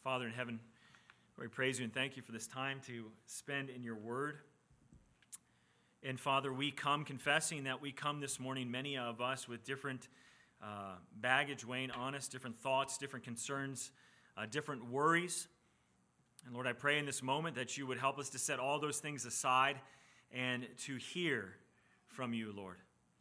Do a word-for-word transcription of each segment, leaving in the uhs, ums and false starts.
Father in heaven, we praise you and thank you for this time to spend in your word. And Father, we come confessing that we come this morning, many of us, with different uh, baggage weighing on us, different thoughts, different concerns, uh, different worries. And Lord, I pray in this moment that you would help us to set all those things aside and to hear from you, Lord.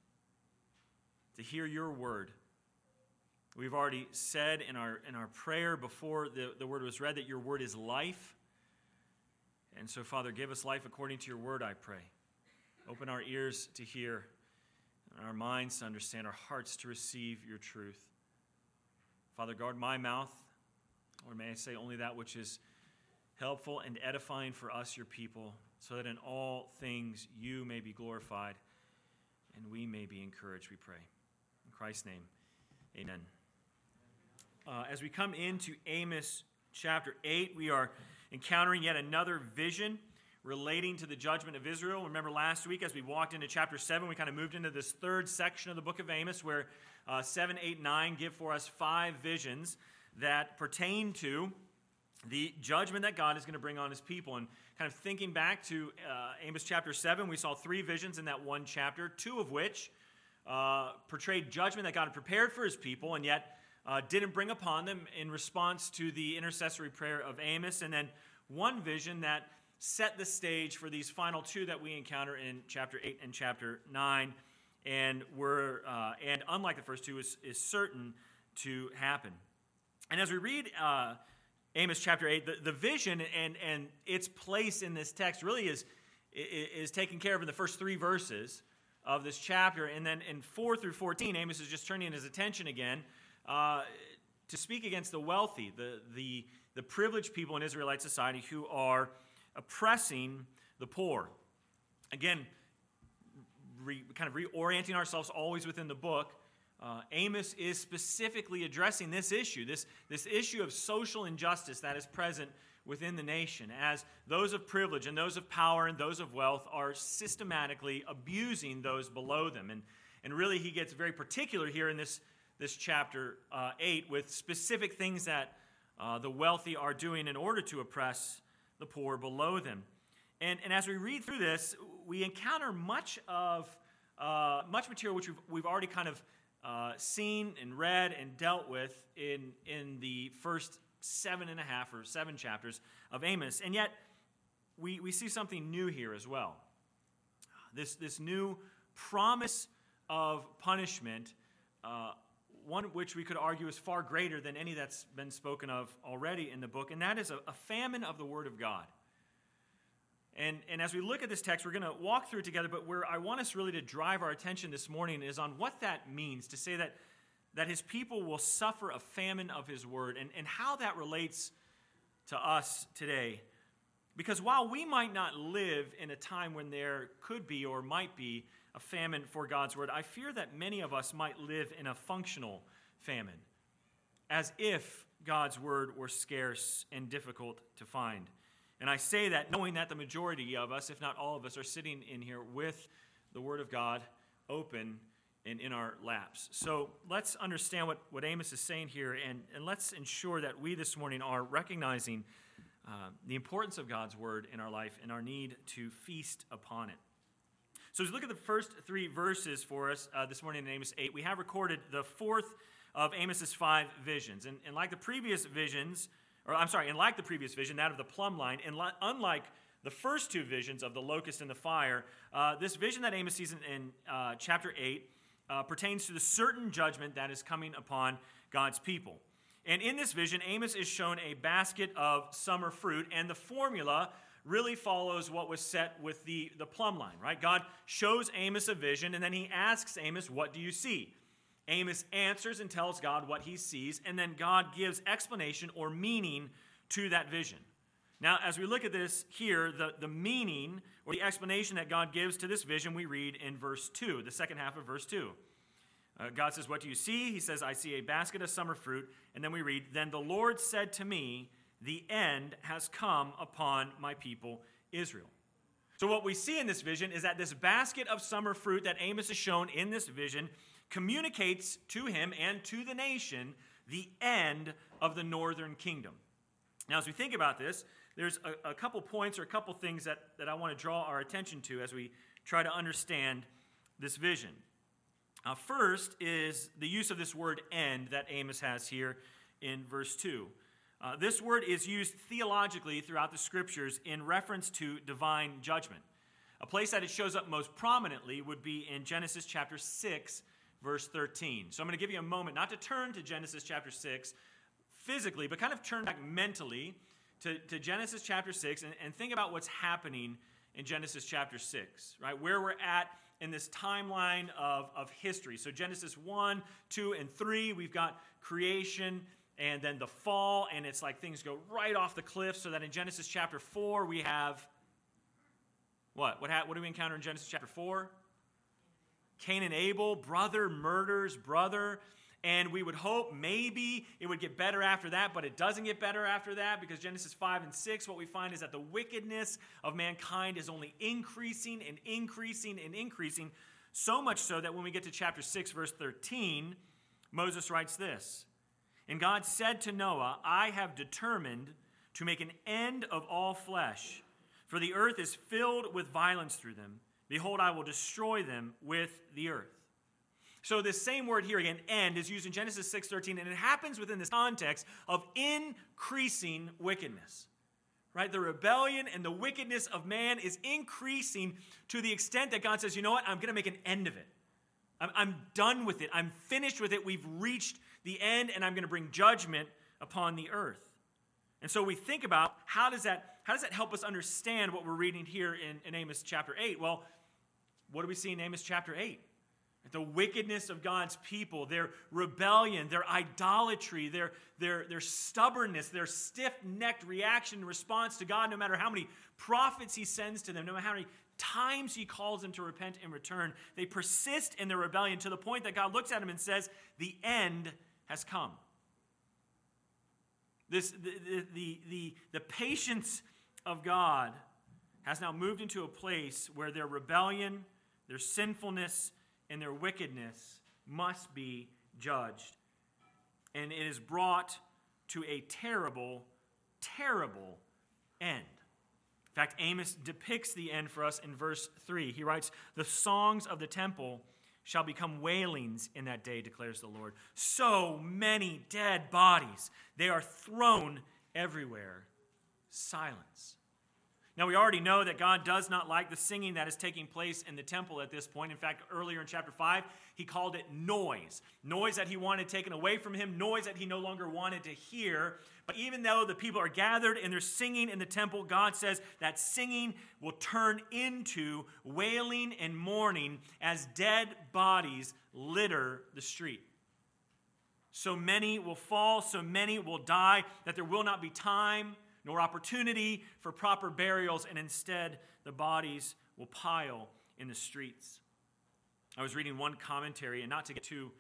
To hear your word. We've already said in our in our prayer before the, the word was read that your word is life. And so, Father, give us life according to your word, I pray. Open our ears to hear, and our minds to understand, our hearts to receive your truth. Father, guard my mouth, or may I say only that which is helpful and edifying for us, your people, so that in all things you may be glorified and we may be encouraged, we pray. In Christ's name, amen. Uh, as we come into Amos chapter eight, we are encountering yet another vision relating to the judgment of Israel. Remember last week as we walked into chapter seven, we kind of moved into this third section of the book of Amos where uh, seven, eight, nine give for us five visions that pertain to the judgment that God is going to bring on his people. And kind of thinking back to uh, Amos chapter seven, we saw three visions in that one chapter, two of which uh, portrayed judgment that God had prepared for his people and yet uh, didn't bring upon them in response to the intercessory prayer of Amos. And then one vision that set the stage for these final two that we encounter in chapter eight and chapter nine, and were uh, and unlike the first two, is, is certain to happen. And as we read uh, Amos chapter eight, the, the vision and, and its place in this text really is, is taken care of in the first three verses of this chapter. And then in four through fourteen, Amos is just turning his attention again uh, to speak against the wealthy, the, the, the privileged people in Israelite society who are oppressing the poor. Again, re, kind of reorienting ourselves always within the book, uh, Amos is specifically addressing this issue, this, this issue of social injustice that is present within the nation, as those of privilege and those of power and those of wealth are systematically abusing those below them. And, and really he gets very particular here in this, this chapter uh, eight with specific things that uh, the wealthy are doing in order to oppress the poor below them. And, and as we read through this, we encounter much of uh, much material which we've, we've already kind of uh, seen and read and dealt with in, in the first seven and a half or seven chapters of Amos. And yet, we, we see something new here as well. This, this new promise of punishment, uh, one which we could argue is far greater than any that's been spoken of already in the book, and that is a, a famine of the Word of God. And, and as we look at this text, we're going to walk through it together, but where I want us really to drive our attention this morning is on what that means, to say that, that his people will suffer a famine of his Word, and, and how that relates to us today. Because while we might not live in a time when there could be or might be a famine for God's word, I fear that many of us might live in a functional famine, as if God's word were scarce and difficult to find. And I say that knowing that the majority of us, if not all of us, are sitting in here with the word of God open and in our laps. So let's understand what, what Amos is saying here, and, and let's ensure that we this morning are recognizing uh, the importance of God's word in our life and our need to feast upon it. So as we look at the first three verses for us uh, this morning in Amos eight, we have recorded the fourth of Amos's five visions. And, and like the previous visions, or I'm sorry, and like the previous vision, that of the plumb line, and li- unlike the first two visions of the locust and the fire, uh, this vision that Amos sees in, in uh, chapter eight uh, pertains to the certain judgment that is coming upon God's people. And in this vision, Amos is shown a basket of summer fruit, and the formula really follows what was set with the, the plumb line, right? God shows Amos a vision, and then he asks Amos, what do you see? Amos answers and tells God what he sees, and then God gives explanation or meaning to that vision. Now, as we look at this here, the, the meaning or the explanation that God gives to this vision, we read in verse two, the second half of verse two. Uh, God says, what do you see? He says, I see a basket of summer fruit. And then we read, then the Lord said to me, the end has come upon my people Israel. So what we see in this vision is that this basket of summer fruit that Amos is shown in this vision communicates to him and to the nation the end of the northern kingdom. Now, as we think about this, there's a, a couple points or a couple things that, that I want to draw our attention to as we try to understand this vision. Uh, first is the use of this word end that Amos has here in verse two. Uh, this word is used theologically throughout the scriptures in reference to divine judgment. A place that it shows up most prominently would be in Genesis chapter six, verse thirteen. So I'm going to give you a moment not to turn to Genesis chapter six physically, but kind of turn back mentally to, to Genesis chapter six and, and think about what's happening in Genesis chapter six, right? Where we're at in this timeline of, of history. So Genesis one, two, and three, we've got creation and then the fall, and it's like things go right off the cliff, so that in Genesis chapter four, we have what? What, ha- what do we encounter in Genesis chapter four? Cain and Abel, brother murders brother. And we would hope maybe it would get better after that, but it doesn't get better after that, because Genesis five and six, what we find is that the wickedness of mankind is only increasing and increasing and increasing, so much so that when we get to chapter six, verse thirteen, Moses writes this, "And God said to Noah, I have determined to make an end of all flesh, for the earth is filled with violence through them. Behold, I will destroy them with the earth." So this same word here again, end, is used in Genesis six thirteen, and it happens within this context of increasing wickedness. Right? The rebellion and the wickedness of man is increasing to the extent that God says, you know what, I'm going to make an end of it. I'm, I'm done with it. I'm finished with it. We've reached the end, and I'm going to bring judgment upon the earth. And so we think about how does that, how does that help us understand what we're reading here in, in Amos chapter eight? Well, what do we see in Amos chapter eight? The wickedness of God's people, their rebellion, their idolatry, their, their, their stubbornness, their stiff-necked reaction and response to God, no matter how many prophets he sends to them, no matter how many times he calls them to repent and return, they persist in their rebellion to the point that God looks at them and says, the end has come. This, the, the, the, the, the patience of God has now moved into a place where their rebellion, their sinfulness, and their wickedness must be judged. And it is brought to a terrible, terrible end. In fact, Amos depicts the end for us in verse three. He writes, "The songs of the temple shall become wailings in that day, declares the Lord. So many dead bodies, they are thrown everywhere. Silence." Now, we already know that God does not like the singing that is taking place in the temple at this point. In fact, earlier in chapter five, he called it noise. Noise that he wanted taken away from him, noise that he no longer wanted to hear. But even though the people are gathered and they're singing in the temple, God says that singing will turn into wailing and mourning as dead bodies litter the street. So many will fall, so many will die, that there will not be time nor opportunity for proper burials, and instead the bodies will pile in the streets. I was reading one commentary, and not to get too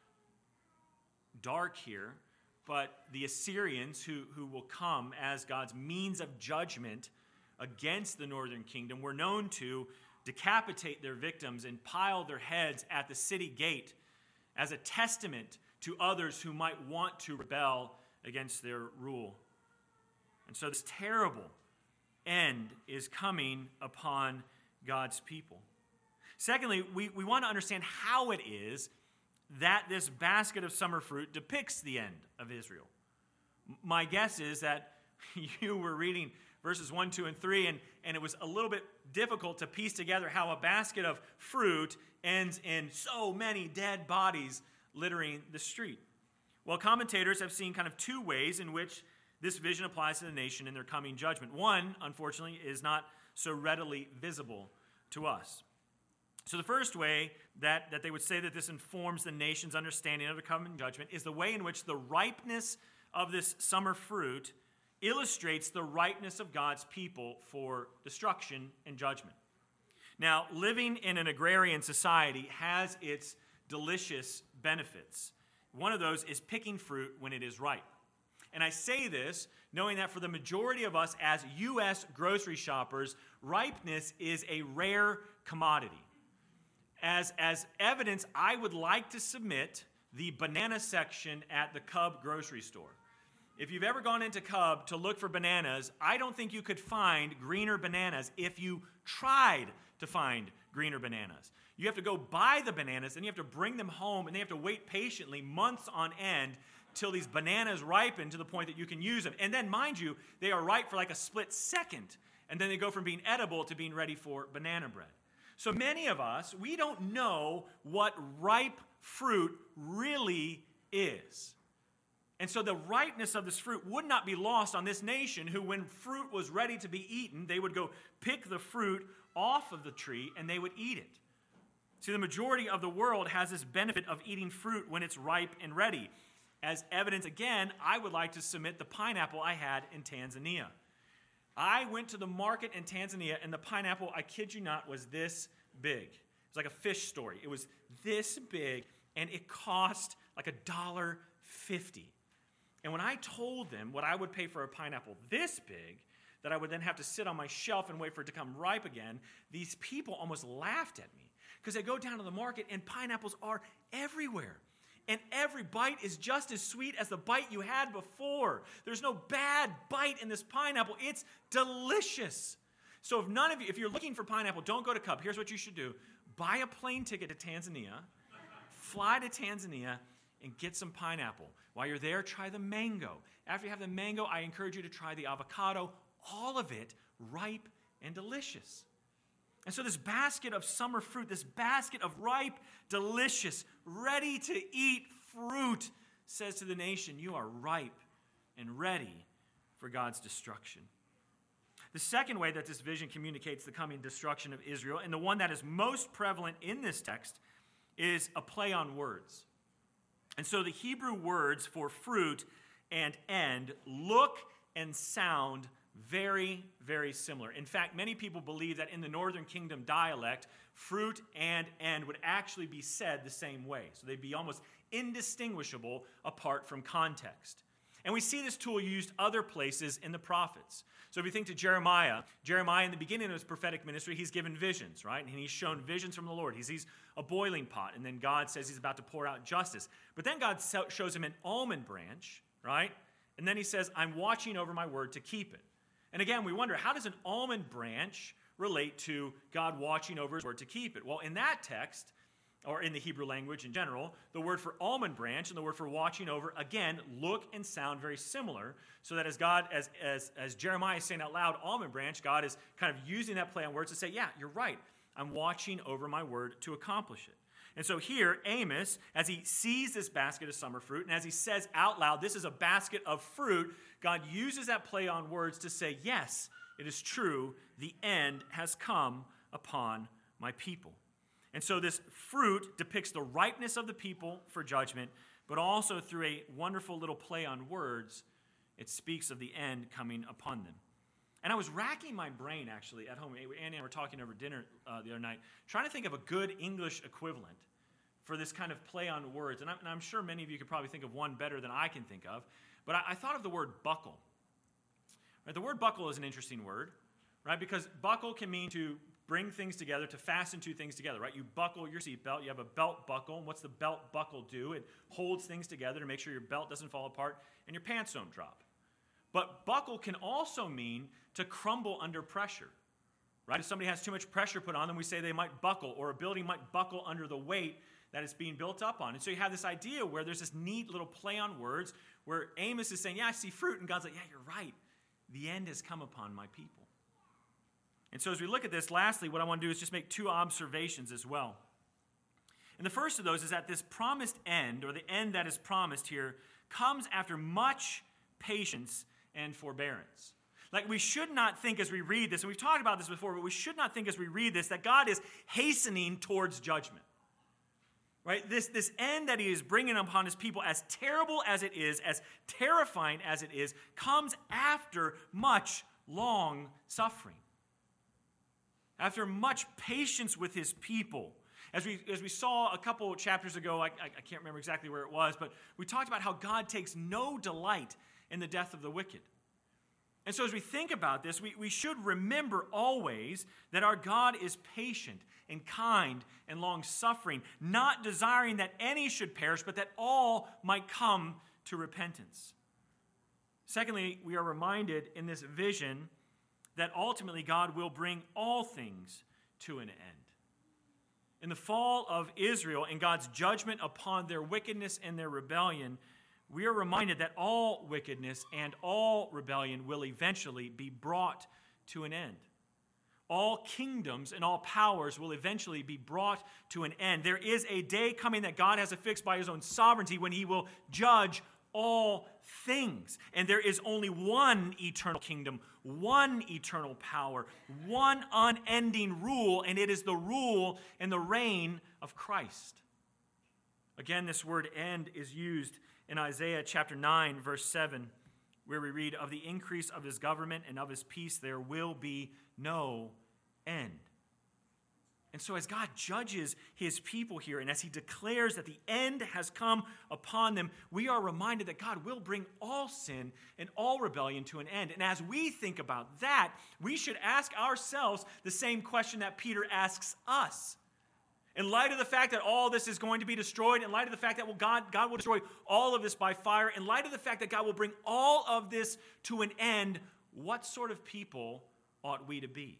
dark here, but the Assyrians who, who will come as God's means of judgment against the northern kingdom were known to decapitate their victims and pile their heads at the city gate as a testament to others who might want to rebel against their rule. And so this terrible end is coming upon God's people. Secondly, we, we want to understand how it is that this basket of summer fruit depicts the end of Israel. My guess is that you were reading verses one, two, and three, and, and it was a little bit difficult to piece together how a basket of fruit ends in so many dead bodies littering the street. Well, commentators have seen kind of two ways in which this vision applies to the nation in their coming judgment. One, unfortunately, is not so readily visible to us. So the first way that, that they would say that this informs the nation's understanding of the coming judgment is the way in which the ripeness of this summer fruit illustrates the ripeness of God's people for destruction and judgment. Now, living in an agrarian society has its delicious benefits. One of those is picking fruit when it is ripe. And I say this knowing that for the majority of us as U S grocery shoppers, ripeness is a rare commodity. As, as evidence, I would like to submit the banana section at the Cub grocery store. if you've ever gone into Cub to look for bananas, I don't think you could find greener bananas if you tried to find greener bananas. You have to go buy the bananas, and you have to bring them home, and they have to wait patiently months on end till these bananas ripen to the point that you can use them. And then, mind you, they are ripe for like a split second, and then they go from being edible to being ready for banana bread. So many of us, we don't know what ripe fruit really is. And so the ripeness of this fruit would not be lost on this nation who, when fruit was ready to be eaten, they would go pick the fruit off of the tree and they would eat it. See, the majority of the world has this benefit of eating fruit when it's ripe and ready. As evidence, again, I would like to submit the pineapple I had in Tanzania. I went to the market in Tanzania, and the pineapple, I kid you not, was this big. It was like a fish story. It was this big, and it cost like a dollar fifty. And when I told them what I would pay for a pineapple this big, that I would then have to sit on my shelf and wait for it to come ripe again, these people almost laughed at me. Because they go down to the market, and pineapples are everywhere. And every bite is just as sweet as the bite you had before. There's no bad bite in this pineapple. It's delicious. So if none of you, if you're looking for pineapple, don't go to Cub. Here's what you should do. Buy a plane ticket to Tanzania, fly to Tanzania, and get some pineapple. While you're there, try the mango. After you have the mango, I encourage you to try the avocado. All of it ripe and delicious. And so this basket of summer fruit, this basket of ripe, delicious, ready-to-eat fruit says to the nation, you are ripe and ready for God's destruction. The second way that this vision communicates the coming destruction of Israel, and the one that is most prevalent in this text, is a play on words. And so the Hebrew words for fruit and end look and sound very, very similar. In fact, many people believe that in the Northern Kingdom dialect, fruit and end would actually be said the same way. So they'd be almost indistinguishable apart from context. And we see this tool used other places in the prophets. So if you think to Jeremiah, Jeremiah in the beginning of his prophetic ministry, he's given visions, right? And he's shown visions from the Lord. He sees a boiling pot, and then God says he's about to pour out justice. But then God shows him an almond branch, right? And then he says, I'm watching over my word to keep it. And again, we wonder, how does an almond branch relate to God watching over his word to keep it? Well, in that text, or in the Hebrew language in general, the word for almond branch and the word for watching over, again, look and sound very similar, so that as God, as, as, as Jeremiah is saying out loud, almond branch, God is kind of using that play on words to say, yeah, you're right. I'm watching over my word to accomplish it. And so here, Amos, as he sees this basket of summer fruit, and as he says out loud, this is a basket of fruit, God uses that play on words to say, yes, it is true, the end has come upon my people. And so this fruit depicts the ripeness of the people for judgment, but also through a wonderful little play on words, it speaks of the end coming upon them. And I was racking my brain, actually, at home. Andy and I were talking over dinner uh, the other night, trying to think of a good English equivalent for this kind of play on words. And I'm, and I'm sure many of you could probably think of one better than I can think of. But I, I thought of the word buckle. Right, the word buckle is an interesting word, right? Because buckle can mean to bring things together, to fasten two things together, right? You buckle your seatbelt. You have a belt buckle. And what's the belt buckle do? It holds things together to make sure your belt doesn't fall apart and your pants don't drop. But buckle can also mean to crumble under pressure, right? If somebody has too much pressure put on them, we say they might buckle, or a building might buckle under the weight that it's being built up on. And so you have this idea where there's this neat little play on words where Amos is saying, yeah, I see fruit. And God's like, yeah, you're right. The end has come upon my people. And so as we look at this, lastly, what I want to do is just make two observations as well. And the first of those is that this promised end, or the end that is promised here, comes after much patience and forbearance. Like, we should not think as we read this, and we've talked about this before, but we should not think as we read this that God is hastening towards judgment. Right? This, this end that he is bringing upon his people, as terrible as it is, as terrifying as it is, comes after much long suffering. After much patience with his people. As we, as we saw a couple of chapters ago, I, I, I can't remember exactly where it was, but we talked about how God takes no delight in the death of the wicked. And so as we think about this, we, we should remember always that our God is patient and kind and long-suffering, not desiring that any should perish, but that all might come to repentance. Secondly, we are reminded in this vision that ultimately God will bring all things to an end. In the fall of Israel and God's judgment upon their wickedness and their rebellion, we are reminded that all wickedness and all rebellion will eventually be brought to an end. All kingdoms and all powers will eventually be brought to an end. There is a day coming that God has affixed by his own sovereignty when he will judge all things. And there is only one eternal kingdom, one eternal power, one unending rule, and it is the rule and the reign of Christ. Again, this word end is used in Isaiah chapter nine, verse seven, where we read, "Of the increase of his government and of his peace there will be no end." And so as God judges his people here, and as he declares that the end has come upon them, we are reminded that God will bring all sin and all rebellion to an end. And as we think about that, we should ask ourselves the same question that Peter asks us. In light of the fact that all this is going to be destroyed, in light of the fact that well, God, God will destroy all of this by fire, in light of the fact that God will bring all of this to an end, what sort of people ought we to be?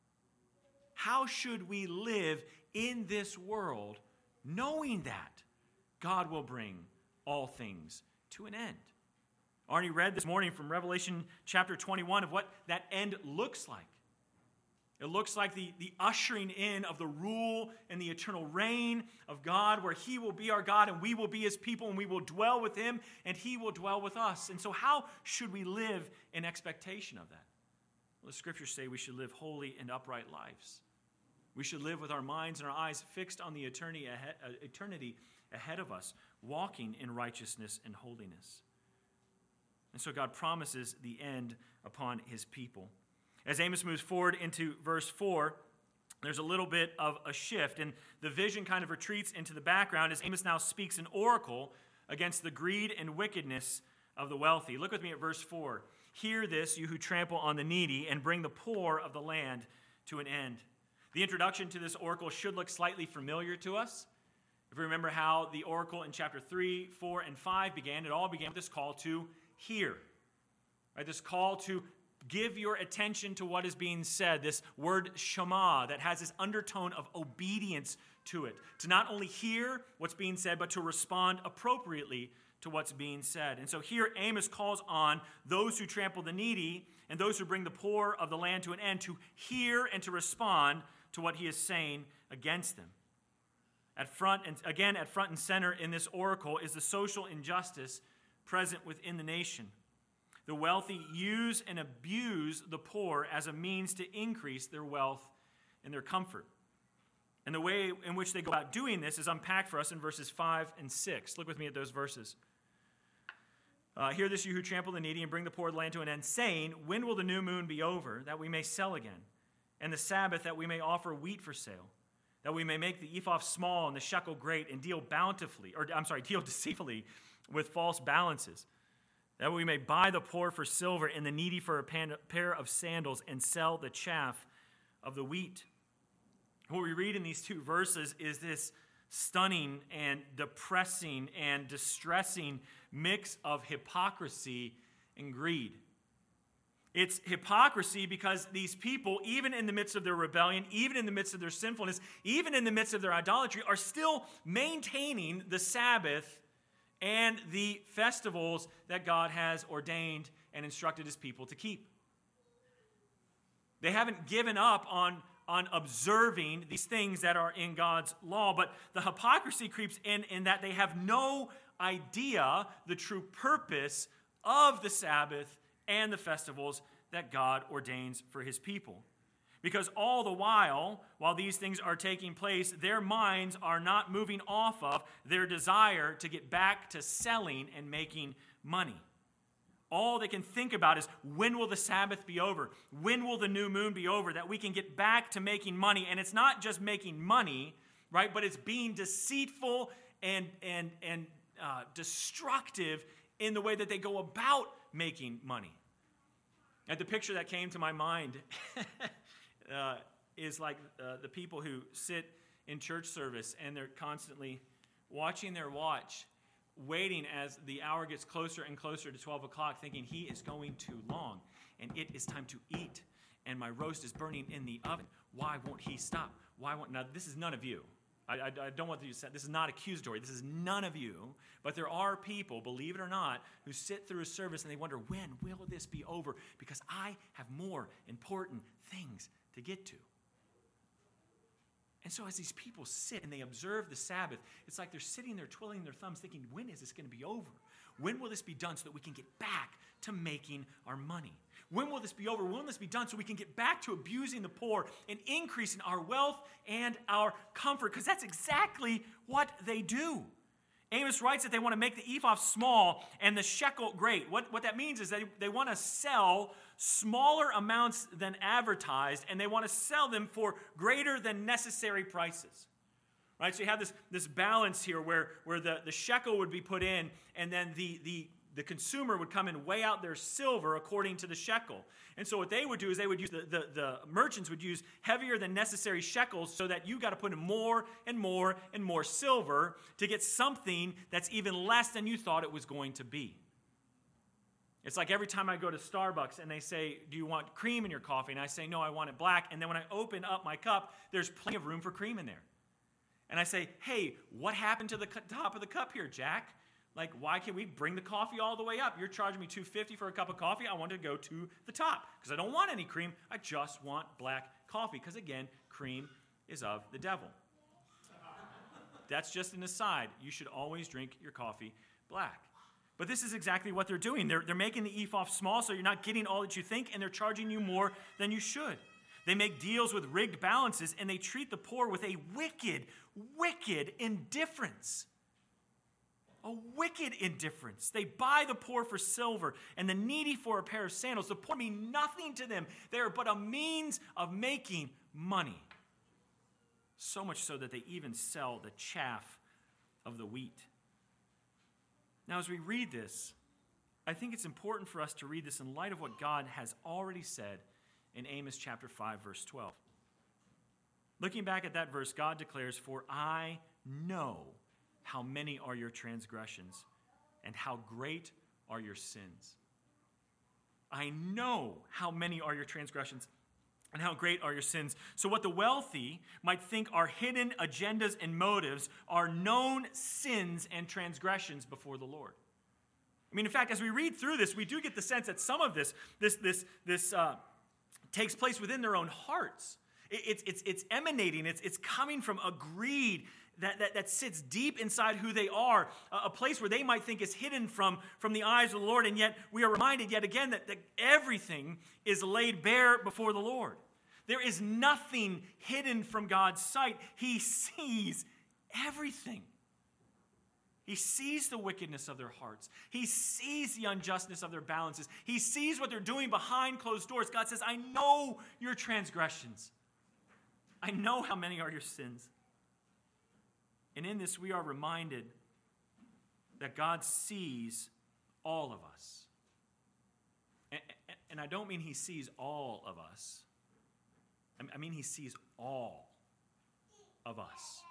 How should we live in this world knowing that God will bring all things to an end? Arnie read this morning from Revelation chapter twenty-one of what that end looks like. It looks like the, the ushering in of the rule and the eternal reign of God, where he will be our God and we will be his people and we will dwell with him and he will dwell with us. And so how should we live in expectation of that? Well, the scriptures say we should live holy and upright lives. We should live with our minds and our eyes fixed on the eternity ahead, uh, eternity ahead of us, walking in righteousness and holiness. And so God promises the end upon his people. As Amos moves forward into verse four, there's a little bit of a shift, and the vision kind of retreats into the background as Amos now speaks an oracle against the greed and wickedness of the wealthy. Look with me at verse four. "Hear this, you who trample on the needy, and bring the poor of the land to an end." The introduction to this oracle should look slightly familiar to us. If we remember how the oracle in chapter three, four, and five began, it all began with this call to hear. Right? This call to give your attention to what is being said, this word shema that has this undertone of obedience to it. To not only hear what's being said, but to respond appropriately to what's being said. And so here Amos calls on those who trample the needy and those who bring the poor of the land to an end to hear and to respond to what he is saying against them. At front and again at front and center in this oracle is the social injustice present within the nation. The wealthy use and abuse the poor as a means to increase their wealth and their comfort. And the way in which they go about doing this is unpacked for us in verses five and six. Look with me at those verses. Uh, Hear this, you who trample the needy and bring the poor of the land to an end, saying, when will the new moon be over, that we may sell again? And the Sabbath, that we may offer wheat for sale? That we may make the ephah small and the shekel great, and deal bountifully, or I'm sorry, deal deceitfully with false balances? That we may buy the poor for silver and the needy for a pan, pair of sandals, and sell the chaff of the wheat. What we read in these two verses is this stunning and depressing and distressing mix of hypocrisy and greed. It's hypocrisy because these people, even in the midst of their rebellion, even in the midst of their sinfulness, even in the midst of their idolatry, are still maintaining the Sabbath and the festivals that God has ordained and instructed his people to keep. They haven't given up on, on observing these things that are in God's law, but the hypocrisy creeps in in that they have no idea the true purpose of the Sabbath and the festivals that God ordains for his people. Because all the while, while these things are taking place, their minds are not moving off of their desire to get back to selling and making money. All they can think about is, when will the Sabbath be over? When will the new moon be over? That we can get back to making money. And it's not just making money, right? But it's being deceitful and, and, and uh, destructive in the way that they go about making money. And the picture that came to my mind uh, is like uh, the people who sit in church service and they're constantly watching their watch waiting as the hour gets closer and closer to twelve o'clock, thinking he is going too long, and it is time to eat, and my roast is burning in the oven. Why won't he stop? Why won't, now this is none of you. I, I, I don't want you to say, this is not accusatory. This is none of you. But there are people, believe it or not, who sit through a service and they wonder, when will this be over? Because I have more important things to get to. And so as these people sit and they observe the Sabbath, it's like they're sitting there twiddling their thumbs thinking, when is this going to be over? When will this be done so that we can get back to making our money? When will this be over? When will this be done so we can get back to abusing the poor and increasing our wealth and our comfort? Because that's exactly what they do. Amos writes that they want to make the ephah small and the shekel great. What, what that means is that they want to sell smaller amounts than advertised, and they want to sell them for greater than necessary prices. Right? So you have this, this balance here where, where the, the shekel would be put in, and then the, the, the consumer would come and weigh out their silver according to the shekel. And so what they would do is they would use, the, the, the merchants would use heavier than necessary shekels so that you got to put in more and more and more silver to get something that's even less than you thought it was going to be. It's like every time I go to Starbucks and they say, do you want cream in your coffee? And I say, no, I want it black. And then when I open up my cup, there's plenty of room for cream in there. And I say, hey, what happened to the top of the cup here, Jack? Like, why can't we bring the coffee all the way up? You're charging me two dollars and fifty cents for a cup of coffee. I want to go to the top because I don't want any cream. I just want black coffee because, again, cream is of the devil. That's just an aside. You should always drink your coffee black. But this is exactly what they're doing. They're, they're making the ephah small so you're not getting all that you think, and they're charging you more than you should. They make deals with rigged balances, and they treat the poor with a wicked, wicked indifference. A wicked indifference. They buy the poor for silver and the needy for a pair of sandals. The poor mean nothing to them. They are but a means of making money. So much so that they even sell the chaff of the wheat. Now, as we read this, I think it's important for us to read this in light of what God has already said in Amos chapter five, verse twelve. Looking back at that verse, God declares, "For I know how many are your transgressions, and how great are your sins." I know how many are your transgressions, and how great are your sins. So what the wealthy might think are hidden agendas and motives are known sins and transgressions before the Lord. I mean, in fact, as we read through this, we do get the sense that some of this, this, this, this uh, takes place within their own hearts. It, it's, it's, it's emanating. It's, it's coming from a greed That, that, that sits deep inside who they are, a, a place where they might think is hidden from, from the eyes of the Lord, and yet we are reminded yet again that, that everything is laid bare before the Lord. There is nothing hidden from God's sight. He sees everything. He sees the wickedness of their hearts. He sees the unjustness of their balances. He sees what they're doing behind closed doors. God says, I know your transgressions. I know how many are your sins. And in this, we are reminded that God sees all of us. And, and I don't mean he sees all of us. I mean he sees all of us.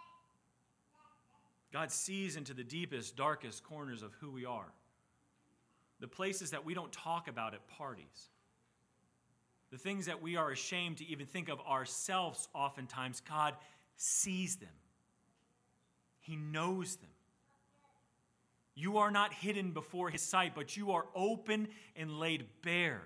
God sees into the deepest, darkest corners of who we are. The places that we don't talk about at parties. The things that we are ashamed to even think of ourselves oftentimes. God sees them. He knows them. You are not hidden before his sight, but you are open and laid bare.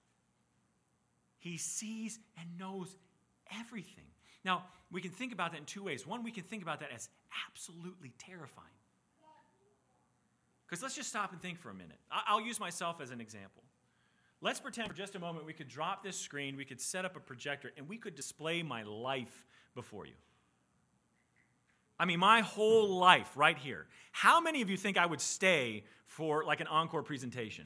He sees and knows everything. Now, we can think about that in two ways. One, we can think about that as absolutely terrifying. Because let's just stop and think for a minute. I'll use myself as an example. Let's pretend for just a moment we could drop this screen, we could set up a projector, and we could display my life before you. I mean, my whole life right here. How many of you think I would stay for like an encore presentation?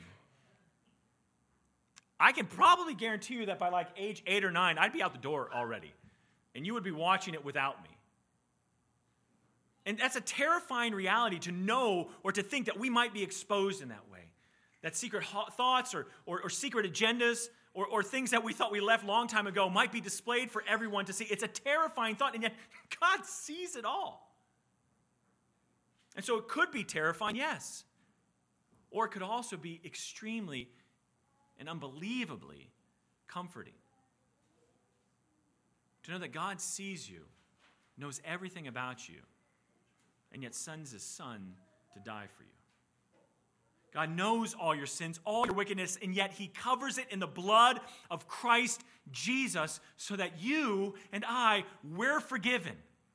I can probably guarantee you that by like age eight or nine, I'd be out the door already. And you would be watching it without me. And that's a terrifying reality to know or to think that we might be exposed in that way. That secret thoughts or, or, or secret agendas or, or things that we thought we left long time ago might be displayed for everyone to see. It's a terrifying thought, and yet God sees it all. And so it could be terrifying, yes. Or it could also be extremely and unbelievably comforting. To know that God sees you, knows everything about you, and yet sends his son to die for you. God knows all your sins, all your wickedness, and yet he covers it in the blood of Christ Jesus so that you and I, we're forgiven.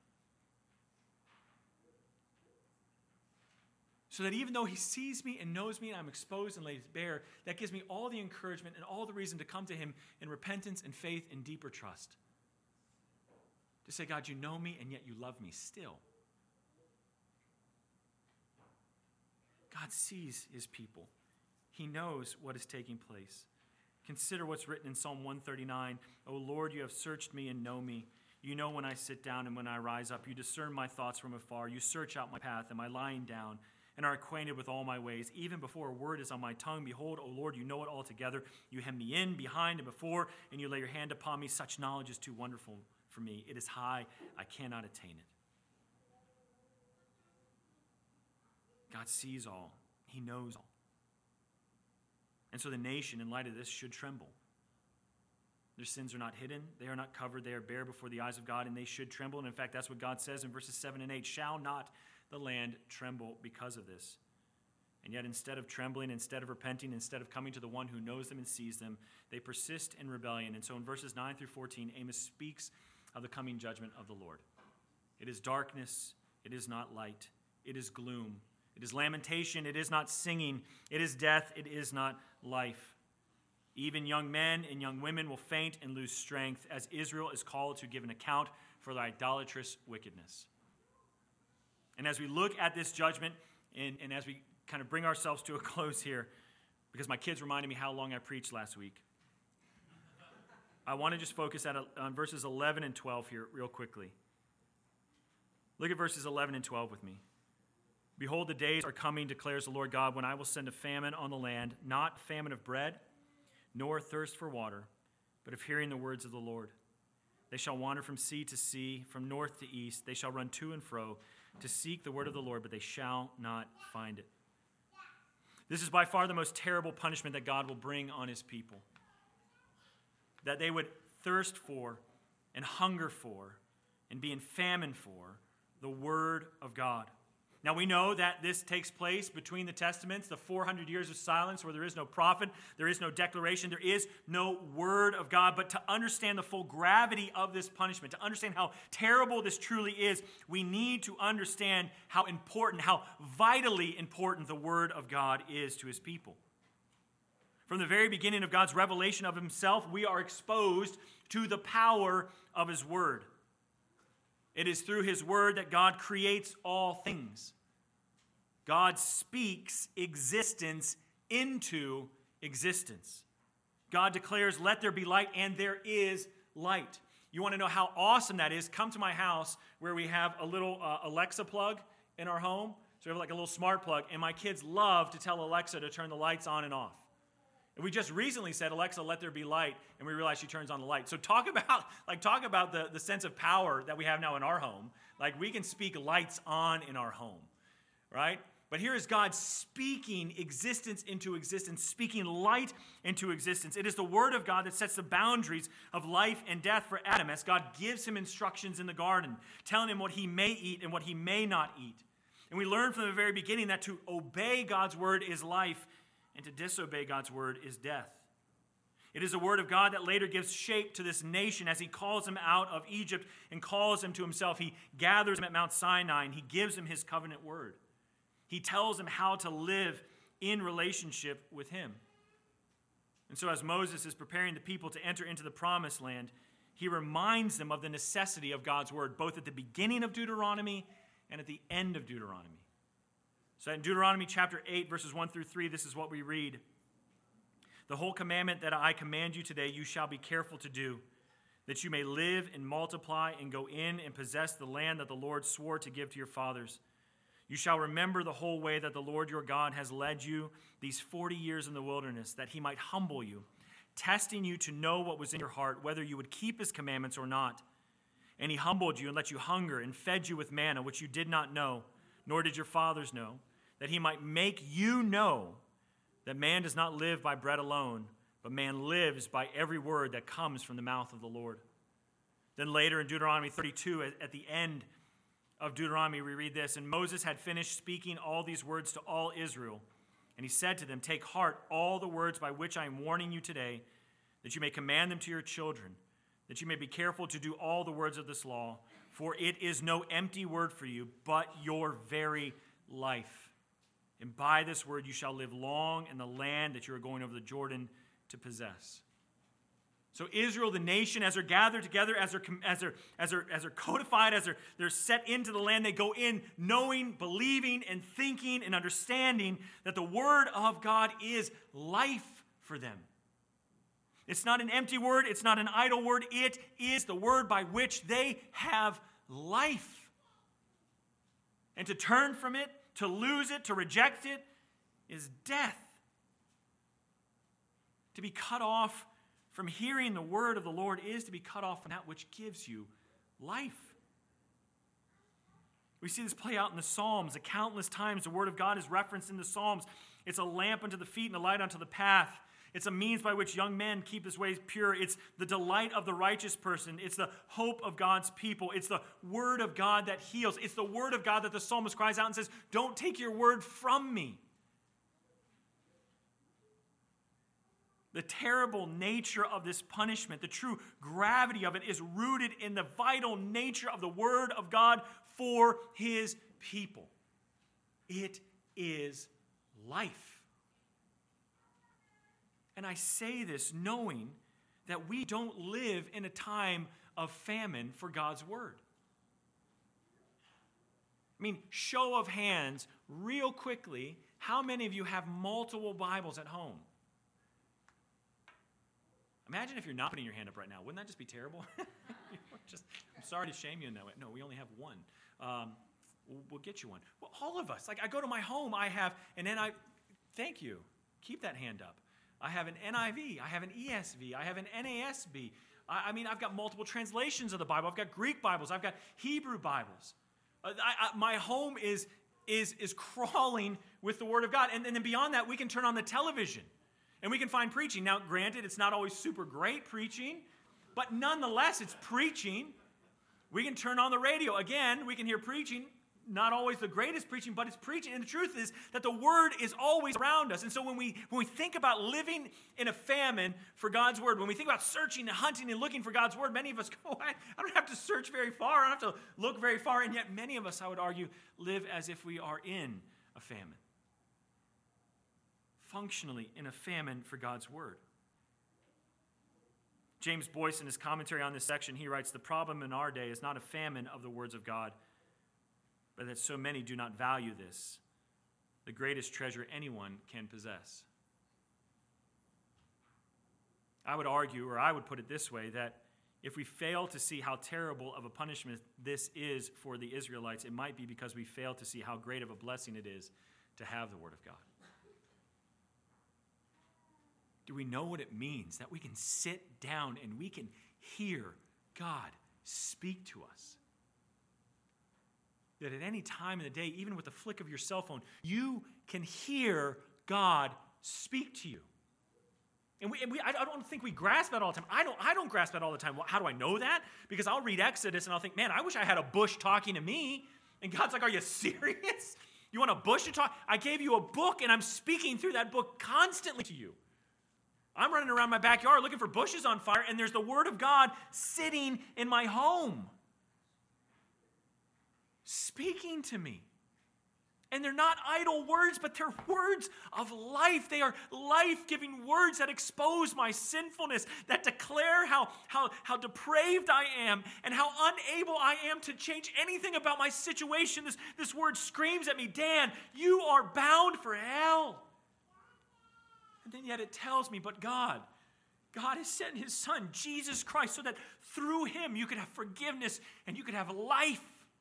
So that even though he sees me and knows me and I'm exposed and laid bare, that gives me all the encouragement and all the reason to come to him in repentance and faith and deeper trust. To say, God, you know me and yet you love me still. God sees his people. He knows what is taking place. Consider what's written in Psalm one thirty-nine. O Lord, you have searched me and know me. You know when I sit down and when I rise up. You discern my thoughts from afar. You search out my path and my lying down, and are acquainted with all my ways. Even before a word is on my tongue, behold, O Lord, you know it altogether. You hem me in, behind, and before, and you lay your hand upon me. Such knowledge is too wonderful for me. It is high. I cannot attain it. God sees all. He knows all. And so the nation, in light of this, should tremble. Their sins are not hidden. They are not covered. They are bare before the eyes of God, and they should tremble. And in fact, that's what God says in verses seven and eight. Shall not the land tremble because of this? And yet instead of trembling, instead of repenting, instead of coming to the one who knows them and sees them, they persist in rebellion. And so in verses nine through fourteen, Amos speaks of the coming judgment of the Lord. It is darkness. It is not light. It is gloom. It is lamentation. It is not singing. It is death. It is not life. Even young men and young women will faint and lose strength as Israel is called to give an account for their idolatrous wickedness. And as we look at this judgment and, and as we kind of bring ourselves to a close here, because my kids reminded me how long I preached last week, I want to just focus at, on verses eleven and twelve here real quickly. Look at verses eleven and twelve with me. Behold, the days are coming, declares the Lord God, when I will send a famine on the land, not famine of bread, nor thirst for water, but of hearing the words of the Lord. They shall wander from sea to sea, from north to east. They shall run to and fro to seek the word of the Lord, but they shall not find it. This is by far the most terrible punishment that God will bring on his people. That they would thirst for and hunger for and be in famine for the word of God. Now we know that this takes place between the Testaments, the four hundred years of silence where there is no prophet, there is no declaration, there is no word of God. But to understand the full gravity of this punishment, to understand how terrible this truly is, we need to understand how important, how vitally important the word of God is to his people. From the very beginning of God's revelation of himself, we are exposed to the power of his word. It is through his word that God creates all things. God speaks existence into existence. God declares, let there be light, and there is light. You want to know how awesome that is? Come to my house where we have a little uh, Alexa plug in our home. So we have like a little smart plug, and my kids love to tell Alexa to turn the lights on and off. And we just recently said, Alexa, let there be light, and we realized she turns on the light. So talk about like talk about the, the sense of power that we have now in our home. Like we can speak lights on in our home, right? But here is God speaking existence into existence, speaking light into existence. It is the word of God that sets the boundaries of life and death for Adam as God gives him instructions in the garden, telling him what he may eat and what he may not eat. And we learn from the very beginning that to obey God's word is life, and to disobey God's word is death. It is the word of God that later gives shape to this nation as he calls them out of Egypt and calls them to himself. He gathers them at Mount Sinai and he gives them his covenant word. He tells them how to live in relationship with him. And so as Moses is preparing the people to enter into the promised land, he reminds them of the necessity of God's word, both at the beginning of Deuteronomy and at the end of Deuteronomy. So in Deuteronomy chapter eight, verses one through three, this is what we read. The whole commandment that I command you today, you shall be careful to do, that you may live and multiply and go in and possess the land that the Lord swore to give to your fathers. You shall remember the whole way that the Lord your God has led you these forty years in the wilderness, that he might humble you, testing you to know what was in your heart, whether you would keep his commandments or not. And he humbled you and let you hunger and fed you with manna, which you did not know, nor did your fathers know, that he might make you know that man does not live by bread alone, but man lives by every word that comes from the mouth of the Lord. Then later in Deuteronomy thirty-two, at the end of Deuteronomy, we read this, and Moses had finished speaking all these words to all Israel, and he said to them, take heart all the words by which I am warning you today, that you may command them to your children, that you may be careful to do all the words of this law, for it is no empty word for you, but your very life. And by this word you shall live long in the land that you are going over the Jordan to possess. So Israel, the nation, as they're gathered together, as they're, as they're, as they're, as they're codified, as they're, they're set into the land, they go in knowing, believing, and thinking and understanding that the word of God is life for them. It's not an empty word. It's not an idle word. It is the word by which they have life. And to turn from it, to lose it, to reject it, is death. To be cut off from hearing the word of the Lord is to be cut off from that which gives you life. We see this play out in the Psalms. The countless times the word of God is referenced in the Psalms. It's a lamp unto the feet and a light unto the path. It's a means by which young men keep his ways pure. It's the delight of the righteous person. It's the hope of God's people. It's the word of God that heals. It's the word of God that the psalmist cries out and says, don't take your word from me. The terrible nature of this punishment, the true gravity of it, is rooted in the vital nature of the word of God for his people. It is life. And I say this knowing that we don't live in a time of famine for God's word. I mean, show of hands, real quickly, how many of you have multiple Bibles at home? Imagine if you're not putting your hand up right now. Wouldn't that just be terrible? just, I'm sorry to shame you in that way. No, we only have one. Um, we'll, we'll get you one. Well, all of us. Like, I go to my home, I have an N I V. Thank you. Keep that hand up. I have an N I V. I have an E S V. I have an N A S B. I, I mean, I've got multiple translations of the Bible. I've got Greek Bibles. I've got Hebrew Bibles. Uh, I, I, my home is, is, is crawling with the Word of God. And, and then beyond that, we can turn on the television. And we can find preaching. Now, granted, it's not always super great preaching, but nonetheless, it's preaching. We can turn on the radio. Again, we can hear preaching. Not always the greatest preaching, but it's preaching. And the truth is that the word is always around us. And so when we when we think about living in a famine for God's word, when we think about searching and hunting and looking for God's word, many of us go, I, I don't have to search very far. I don't have to look very far. And yet many of us, I would argue, live as if we are in a famine. Functionally in a famine for God's word. James Boyce, in his commentary on this section, he writes, the problem in our day is not a famine of the words of God, but that so many do not value this, the greatest treasure anyone can possess. I would argue, or I would put it this way, that if we fail to see how terrible of a punishment this is for the Israelites, it might be because we fail to see how great of a blessing it is to have the word of God. Do we know what it means that we can sit down and we can hear God speak to us? That at any time in the day, even with the flick of your cell phone, you can hear God speak to you. And, we, and we, I don't think we grasp that all the time. I don't, I don't grasp that all the time. Well, how do I know that? Because I'll read Exodus and I'll think, man, I wish I had a bush talking to me. And God's like, are you serious? You want a bush to talk? I gave you a book and I'm speaking through that book constantly to you. I'm running around my backyard looking for bushes on fire, and there's the Word of God sitting in my home, speaking to me. And they're not idle words, but they're words of life. They are life-giving words that expose my sinfulness, that declare how, how, how depraved I am and how unable I am to change anything about my situation. This, this word screams at me, Dan, you are bound for hell. And then yet it tells me, but God, God has sent his son, Jesus Christ, so that through him you could have forgiveness and you could have life.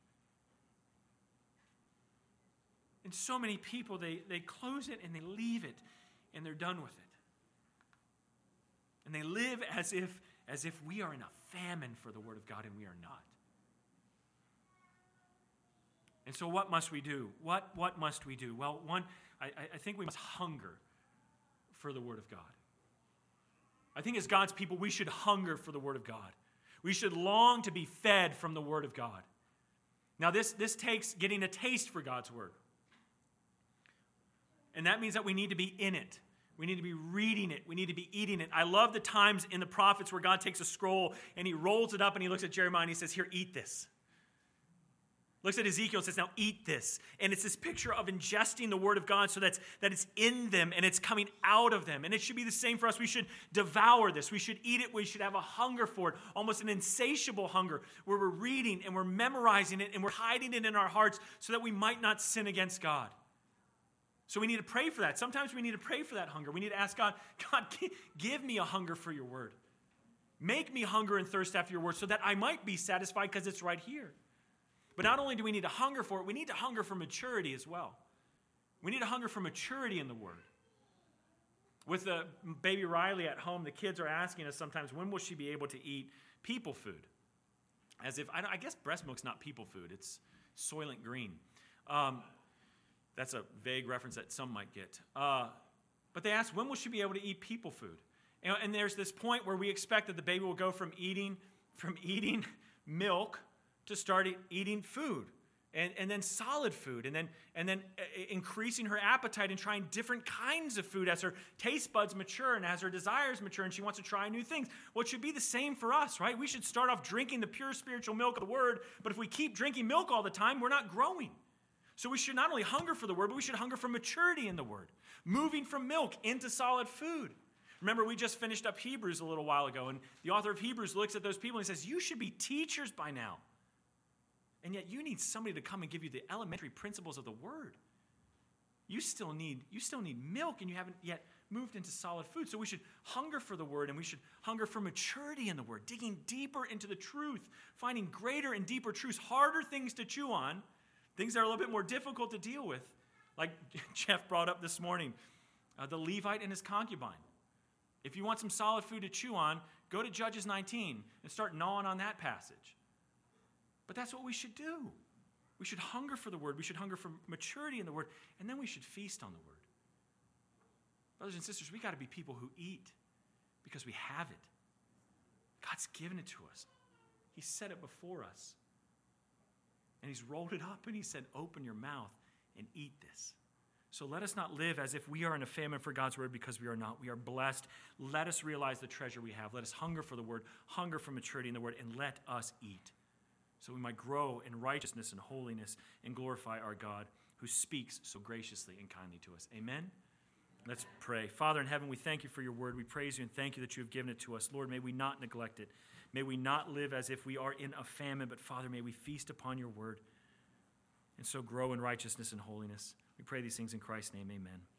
And so many people, they, they close it and they leave it and they're done with it. And they live as if, as if we are in a famine for the word of God, and we are not. And so what must we do? What, what must we do? Well, one, I, I think we must hunger for the Word of God. I think as God's people, we should hunger for the Word of God. We should long to be fed from the Word of God. Now, this, this takes getting a taste for God's Word. And that means that we need to be in it. We need to be reading it. We need to be eating it. I love the times in the prophets where God takes a scroll and he rolls it up and he looks at Jeremiah and he says, here, eat this. Looks at Ezekiel and says, now eat this. And it's this picture of ingesting the Word of God so that's, that it's in them and it's coming out of them. And it should be the same for us. We should devour this. We should eat it. We should have a hunger for it, almost an insatiable hunger where we're reading and we're memorizing it and we're hiding it in our hearts so that we might not sin against God. So we need to pray for that. Sometimes we need to pray for that hunger. We need to ask God, God, give me a hunger for your Word. Make me hunger and thirst after your Word so that I might be satisfied because it's right here. But not only do we need to hunger for it, we need to hunger for maturity as well. We need to hunger for maturity in the Word. With the baby Riley at home, the kids are asking us sometimes, when will she be able to eat people food? As if, I, I guess breast milk's not people food. It's Soylent Green. Um, that's a vague reference that some might get. Uh, but they ask, when will she be able to eat people food? And, and there's this point where we expect that the baby will go from eating, from eating milk to start eating food, and, and then solid food, and then, and then increasing her appetite and trying different kinds of food as her taste buds mature and as her desires mature and she wants to try new things. Well, it should be the same for us, right? We should start off drinking the pure spiritual milk of the Word, but if we keep drinking milk all the time, we're not growing. So we should not only hunger for the Word, but we should hunger for maturity in the Word, moving from milk into solid food. Remember, we just finished up Hebrews a little while ago, and the author of Hebrews looks at those people and he says, you should be teachers by now. And yet you need somebody to come and give you the elementary principles of the Word. You still need, you still need milk, and you haven't yet moved into solid food. So we should hunger for the Word, and we should hunger for maturity in the Word, digging deeper into the truth, finding greater and deeper truths, harder things to chew on, things that are a little bit more difficult to deal with. Like Jeff brought up this morning, uh, the Levite and his concubine. If you want some solid food to chew on, go to Judges nineteen and start gnawing on that passage. But that's what we should do. We should hunger for the Word. We should hunger for maturity in the Word. And then we should feast on the Word. Brothers and sisters, we got to be people who eat because we have it. God's given it to us. He set it before us. And He's rolled it up and He said, open your mouth and eat this. So let us not live as if we are in a famine for God's Word, because we are not. We are blessed. Let us realize the treasure we have. Let us hunger for the Word, hunger for maturity in the Word, and let us eat, so we might grow in righteousness and holiness and glorify our God who speaks so graciously and kindly to us. Amen? Let's pray. Father in heaven, we thank you for your Word. We praise you and thank you that you have given it to us. Lord, may we not neglect it. May we not live as if we are in a famine, but Father, may we feast upon your Word and so grow in righteousness and holiness. We pray these things in Christ's name. Amen.